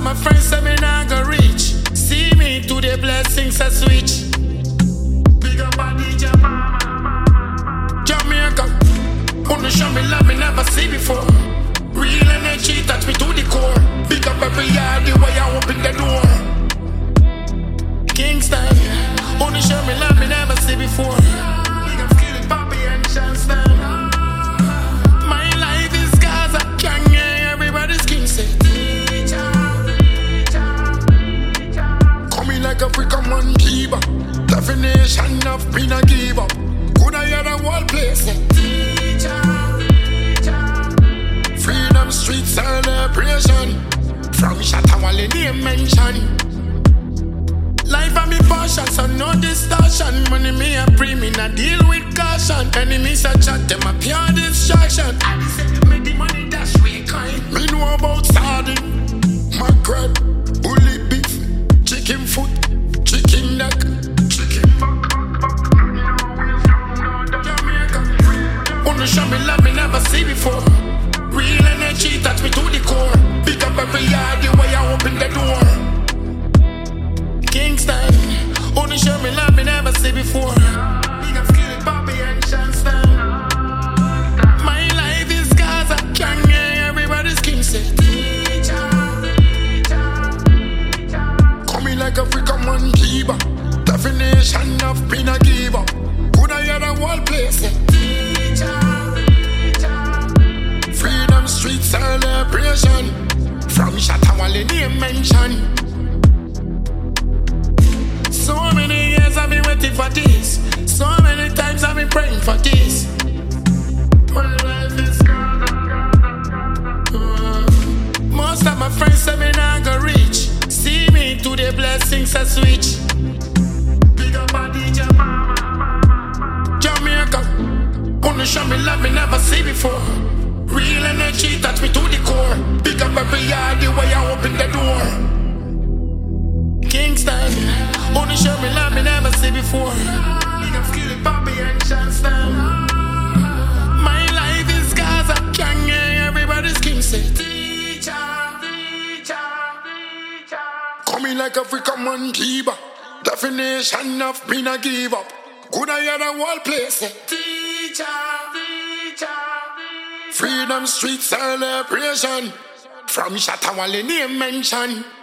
my friends say me not go reach. See me to the blessings I switch. Big up a DJ Jamaica. Wanna show me love me never see before. Real energy touch me to the core. Big up every yard the way I open the door. Kingston. Wanna show me love me never see before. Big up Skillet, Bobby and Chanston. My life is Gaza, Kanye, everybody's king say. Coming like Africa man keeper. Definition of being a give up. Could I hear the whole place? Freedom street celebration. From Shatawale name mention. Life and me partial, so no distortion. Money me a pre, me not deal with caution. Enemies a chat, them a pure distraction. I said make the money dash way kind. Me know about sardine, mackerel, bully beef, chicken foot, chicken neck, chicken back. Jamaica, wanna show me love me never see before. Real energy touch me to the core. Pick up every yard the way I open the door. Kingston, only show me love me never see before. Big up Skillet, Bobby and Chanston. My life is Gaza, Kanye, everybody's king say. Coming like Africa man keeper. Definition of being a give up. Could I hear the whole place? Freedom street celebration. From Shatawale name mention. So many years I've been waiting for this. So many times I've been praying for this. My life is most of my friends say me not go reach. See me to the blessings I switch. Big up a DJ Jamaica. Wanna show me love me never see before. Real energy touch me to the core. Big up every yard the way I open the door. Kingston, only show me love me never see before. Big up Skillet, Bobby and Chanston. My life is Gaza, Kanye, everybody's king say. Coming like Africa man keeper. Definition of being a give up. Could I hear the whole place? Freedom street celebration. From Shatawale name mention.